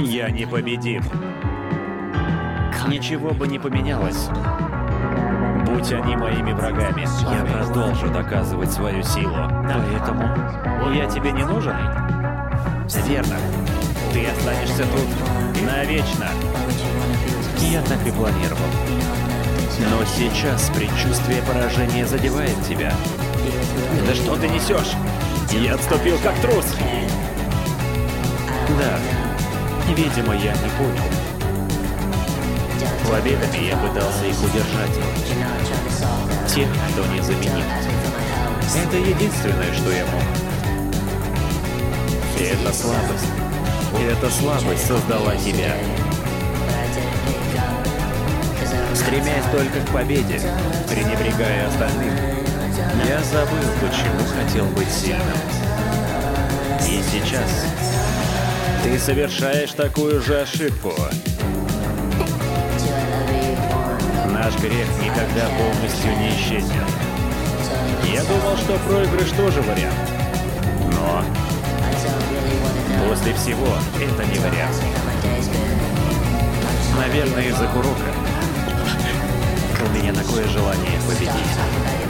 Я непобедим. Ничего бы не поменялось. Будь они моими врагами, я продолжу доказывать свою силу. Поэтому я тебе не нужен? Верно. Ты останешься тут навечно. Я так и планировал. Но сейчас предчувствие поражения задевает тебя. Да что ты несешь? Я отступил как трус. Да. Видимо, я не понял. Победами я пытался их удержать. Тех, кто не заменит. Это единственное, что я мог. И это слабость. И эта слабость создала тебя. Стремясь только к победе, пренебрегая остальным, я забыл, почему хотел быть сильным. И сейчас ты совершаешь такую же ошибку. Наш грех никогда полностью не исчезнет. Я думал, что проигрыш тоже вариант. Но после всего это не вариант. Наверное, из-за урока. У меня такое желание победить.